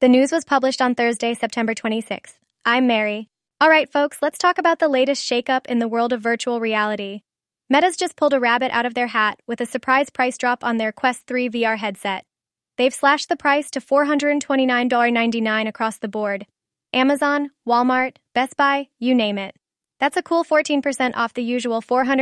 The news was published on Thursday, September 26th. I'm Mary. All right, folks, let's talk about the latest shakeup in the world of virtual reality. Meta's just pulled a rabbit out of their hat with a surprise price drop on their Quest 3 VR headset. They've slashed the price to $429.99 across the board. Amazon, Walmart, Best Buy, you name it. That's a cool 14% off the usual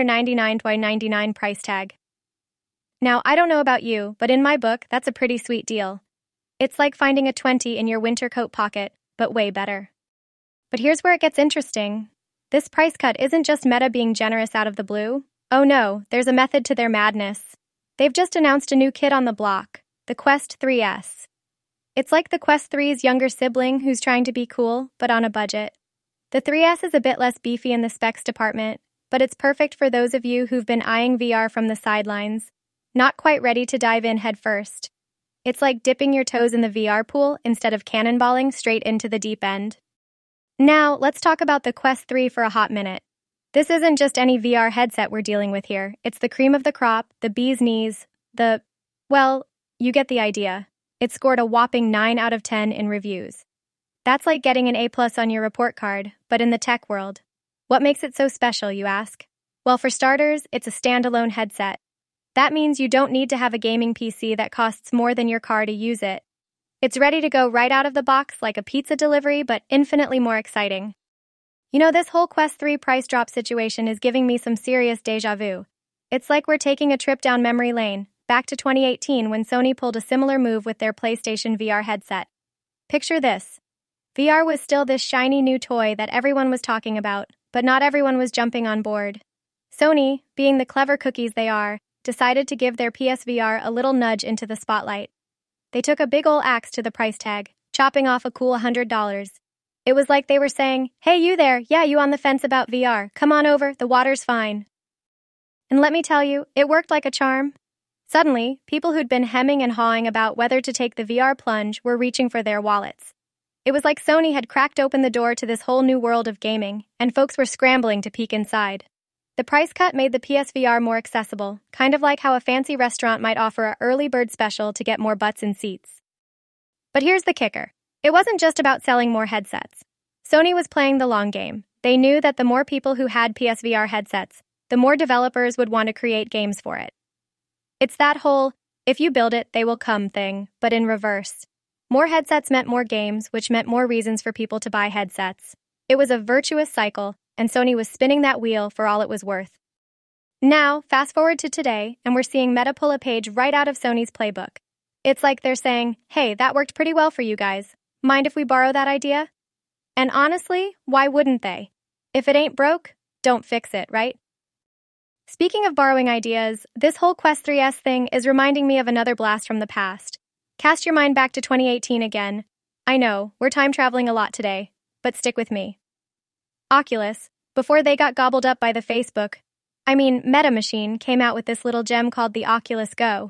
$499.99 price tag. Now, I don't know about you, but in my book, that's a pretty sweet deal. It's like finding a 20 in your winter coat pocket, but way better. But here's where it gets interesting. This price cut isn't just Meta being generous out of the blue. Oh no, there's a method to their madness. They've just announced a new kid on the block, the Quest 3S. It's like the Quest 3's younger sibling who's trying to be cool, but on a budget. The 3S is a bit less beefy in the specs department, but it's perfect for those of you who've been eyeing VR from the sidelines, not quite ready to dive in headfirst. It's like dipping your toes in the VR pool instead of cannonballing straight into the deep end. Now, let's talk about the Quest 3 for a hot minute. This isn't just any VR headset we're dealing with here. It's the cream of the crop, the bee's knees, well, you get the idea. It scored a whopping 9 out of 10 in reviews. That's like getting an A+ on your report card, but in the tech world. What makes it so special, you ask? Well, for starters, it's a standalone headset. That means you don't need to have a gaming PC that costs more than your car to use it. It's ready to go right out of the box like a pizza delivery, but infinitely more exciting. You know, this whole Quest 3 price drop situation is giving me some serious déjà vu. It's like we're taking a trip down memory lane, back to 2018 when Sony pulled a similar move with their PlayStation VR headset. Picture this. VR was still this shiny new toy that everyone was talking about, but not everyone was jumping on board. Sony, being the clever cookies they are, decided to give their PSVR a little nudge into the spotlight. They took a big ol' axe to the price tag, chopping off a cool $100. It was like they were saying, hey, you there, yeah, you on the fence about VR, come on over, the water's fine. And let me tell you, it worked like a charm. Suddenly, people who'd been hemming and hawing about whether to take the VR plunge were reaching for their wallets. It was like Sony had cracked open the door to this whole new world of gaming, and folks were scrambling to peek inside. The price cut made the PSVR more accessible, kind of like how a fancy restaurant might offer an early bird special to get more butts in seats. But here's the kicker. It wasn't just about selling more headsets. Sony was playing the long game. They knew that the more people who had PSVR headsets, the more developers would want to create games for it. It's that whole, if you build it, they will come thing, but in reverse. More headsets meant more games, which meant more reasons for people to buy headsets. It was a virtuous cycle, and Sony was spinning that wheel for all it was worth. Now, fast forward to today, and we're seeing Meta pull a page right out of Sony's playbook. It's like they're saying, hey, that worked pretty well for you guys. Mind if we borrow that idea? And honestly, why wouldn't they? If it ain't broke, don't fix it, right? Speaking of borrowing ideas, this whole Quest 3S thing is reminding me of another blast from the past. Cast your mind back to 2018 again. I know, we're time traveling a lot today, but stick with me. Oculus, before they got gobbled up by the Meta machine, came out with this little gem called the Oculus Go.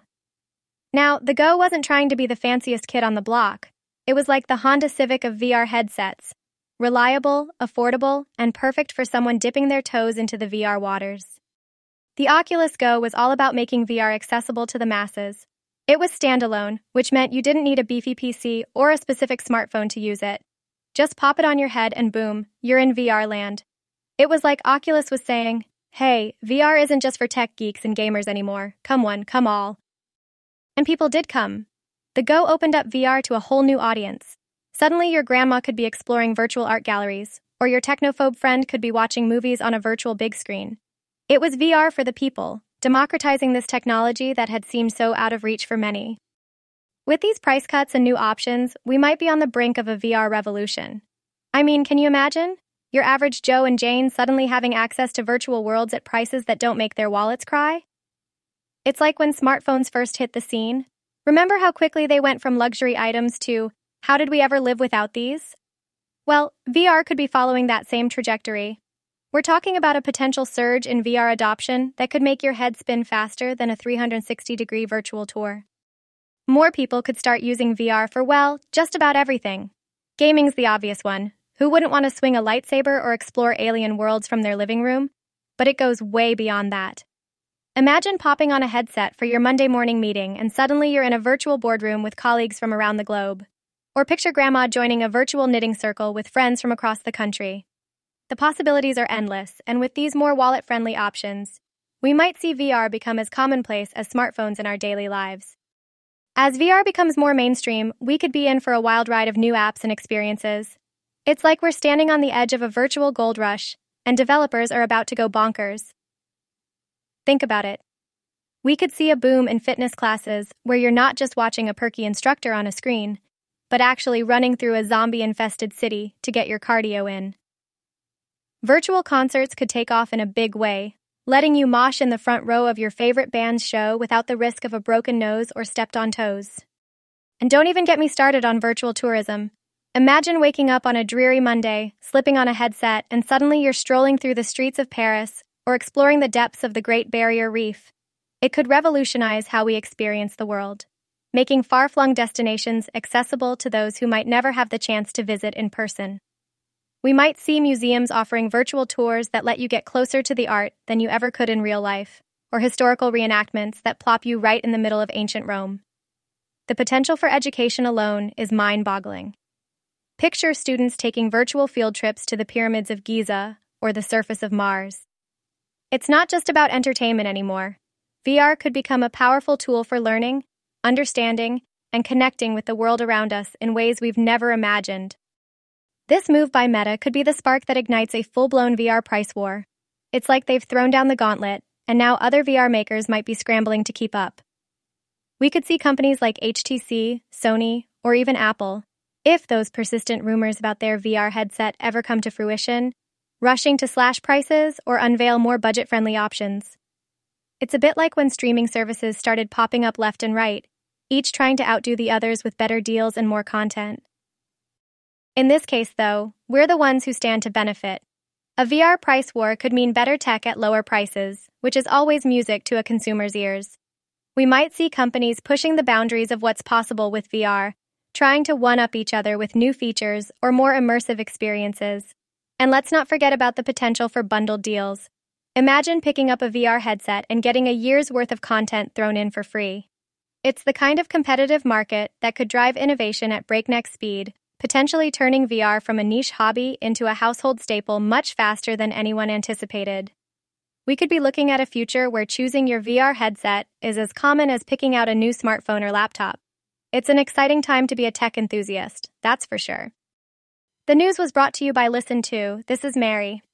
Now, the Go wasn't trying to be the fanciest kid on the block. It was like the Honda Civic of VR headsets. Reliable, affordable, and perfect for someone dipping their toes into the VR waters. The Oculus Go was all about making VR accessible to the masses. It was standalone, which meant you didn't need a beefy PC or a specific smartphone to use it. Just pop it on your head and boom, you're in VR land. It was like Oculus was saying, hey, VR isn't just for tech geeks and gamers anymore. Come one, come all. And people did come. The Go opened up VR to a whole new audience. Suddenly your grandma could be exploring virtual art galleries, or your technophobe friend could be watching movies on a virtual big screen. It was VR for the people, democratizing this technology that had seemed so out of reach for many. With these price cuts and new options, we might be on the brink of a VR revolution. I mean, can you imagine? Your average Joe and Jane suddenly having access to virtual worlds at prices that don't make their wallets cry? It's like when smartphones first hit the scene. Remember how quickly they went from luxury items to, how did we ever live without these? Well, VR could be following that same trajectory. We're talking about a potential surge in VR adoption that could make your head spin faster than a 360-degree virtual tour. More people could start using VR for, well, just about everything. Gaming's the obvious one. Who wouldn't want to swing a lightsaber or explore alien worlds from their living room? But it goes way beyond that. Imagine popping on a headset for your Monday morning meeting and suddenly you're in a virtual boardroom with colleagues from around the globe. Or picture grandma joining a virtual knitting circle with friends from across the country. The possibilities are endless, and with these more wallet-friendly options, we might see VR become as commonplace as smartphones in our daily lives. As VR becomes more mainstream, we could be in for a wild ride of new apps and experiences. It's like we're standing on the edge of a virtual gold rush, and developers are about to go bonkers. Think about it. We could see a boom in fitness classes where you're not just watching a perky instructor on a screen, but actually running through a zombie-infested city to get your cardio in. Virtual concerts could take off in a big way, letting you mosh in the front row of your favorite band's show without the risk of a broken nose or stepped on toes. And don't even get me started on virtual tourism. Imagine waking up on a dreary Monday, slipping on a headset, and suddenly you're strolling through the streets of Paris or exploring the depths of the Great Barrier Reef. It could revolutionize how we experience the world, making far-flung destinations accessible to those who might never have the chance to visit in person. We might see museums offering virtual tours that let you get closer to the art than you ever could in real life, or historical reenactments that plop you right in the middle of ancient Rome. The potential for education alone is mind-boggling. Picture students taking virtual field trips to the pyramids of Giza or the surface of Mars. It's not just about entertainment anymore. VR could become a powerful tool for learning, understanding, and connecting with the world around us in ways we've never imagined. This move by Meta could be the spark that ignites a full-blown VR price war. It's like they've thrown down the gauntlet, and now other VR makers might be scrambling to keep up. We could see companies like HTC, Sony, or even Apple, if those persistent rumors about their VR headset ever come to fruition, rushing to slash prices or unveil more budget-friendly options. It's a bit like when streaming services started popping up left and right, each trying to outdo the others with better deals and more content. In this case, though, we're the ones who stand to benefit. A VR price war could mean better tech at lower prices, which is always music to a consumer's ears. We might see companies pushing the boundaries of what's possible with VR, trying to one-up each other with new features or more immersive experiences. And let's not forget about the potential for bundled deals. Imagine picking up a VR headset and getting a year's worth of content thrown in for free. It's the kind of competitive market that could drive innovation at breakneck speed, potentially turning VR from a niche hobby into a household staple much faster than anyone anticipated. We could be looking at a future where choosing your VR headset is as common as picking out a new smartphone or laptop. It's an exciting time to be a tech enthusiast, that's for sure. The news was brought to you by Listen To. This is Mary.